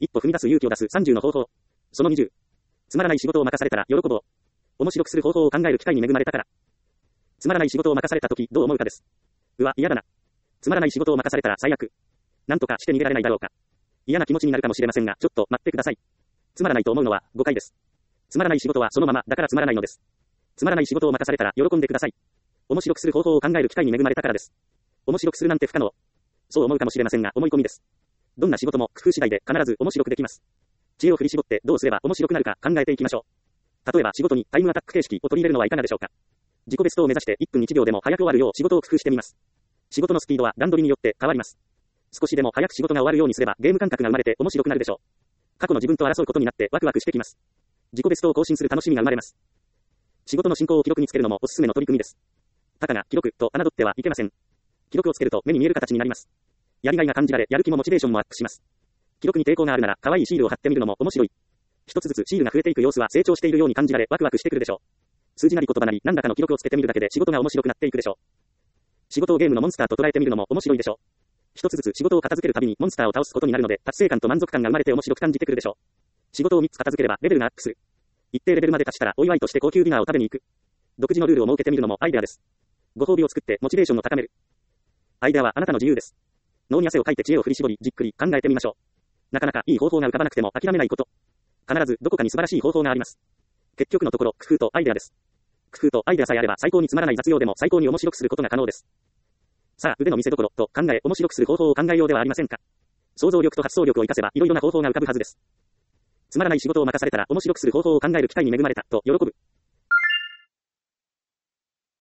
一歩踏み出す勇気を出す30の方法。その20。つまらない仕事を任されたら喜ぼう。面白くする方法を考える機会に恵まれたから。つまらない仕事を任されたときどう思うかです。うわ、嫌だな。つまらない仕事を任されたら最悪。なんとかして逃げられないだろうか。嫌な気持ちになるかもしれませんが、ちょっと待ってください。つまらないと思うのは誤解です。つまらない仕事はそのままだからつまらないのです。つまらない仕事を任されたら喜んでください。面白くする方法を考える機会に恵まれたからです。面白くするなんて不可能。そう思うかもしれませんが、思い込みです。どんな仕事も工夫次第で必ず面白くできます。知恵を振り絞ってどうすれば面白くなるか考えていきましょう。例えば仕事にタイムアタック形式を取り入れるのはいかがでしょうか。自己ベストを目指して1分1秒でも早く終わるよう仕事を工夫してみます。仕事のスピードは段取りによって変わります。少しでも早く仕事が終わるようにすればゲーム感覚が生まれて面白くなるでしょう。過去の自分と争うことになってワクワクしてきます。自己ベストを更新する楽しみが生まれます。仕事の進行を記録につけるのもおすすめの取り組みです。たかが記録と侮ってはいけません。記録をつけると目に見える形になります。やりがいが感じられ、やる気もモチベーションもアップします。記録に抵抗があるなら可愛いシールを貼ってみるのも面白い。一つずつシールが増えていく様子は成長しているように感じられワクワクしてくるでしょう。数字なり言葉なり何らかの記録をつけてみるだけで仕事が面白くなっていくでしょう。仕事をゲームのモンスターと捉えてみるのも面白いでしょう。一つずつ仕事を片付けるたびにモンスターを倒すことになるので達成感と満足感が生まれて面白く感じてくるでしょう。仕事を3つ片付ければレベルがアップする。一定レベルまで達したらお祝いとして高級ディナーを食べに行く。独自のルールを設けてみるのもアイデアです。ご褒美を作ってモチベーションを高める。アイデアはあなたの自由です。脳に汗をかいて知恵を振り絞りじっくり考えてみましょう。なかなかいい方法が浮かばなくても諦めないこと。必ずどこかに素晴らしい方法があります。結局のところ工夫とアイデアです。工夫とアイデアさえあれば最高につまらない雑用でも最高に面白くすることが可能です。さあ腕の見せ所と考え面白くする方法を考えようではありませんか。想像力と発想力を活かせばいろいろな方法が浮かぶはずです。つまらない仕事を任されたら面白くする方法を考える機会に恵まれたと喜ぶ。